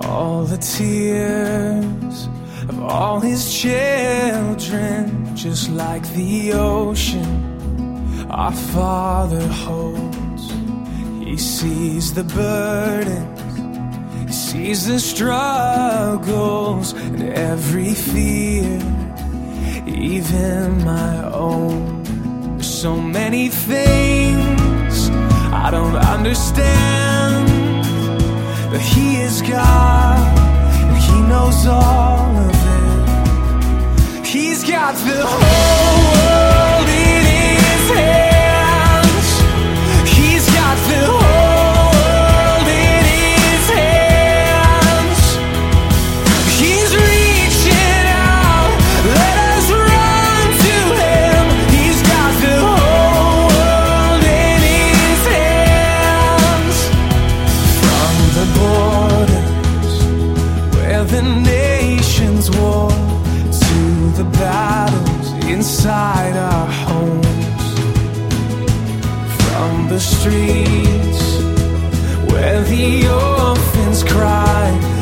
all the tears of all his children, just like the ocean our Father holds. He sees the burdens, he sees the struggles, and every fear, even my own. There's so many things I don't understand, but he is God, and he knows all of it. He's got the whole world in his hands. He's got the whole world in his hands. He's reaching out, let us run to him. He's got the whole world in his hands. From the borders where the nations war, to the battles inside our homes. From the streets where the orphans cry,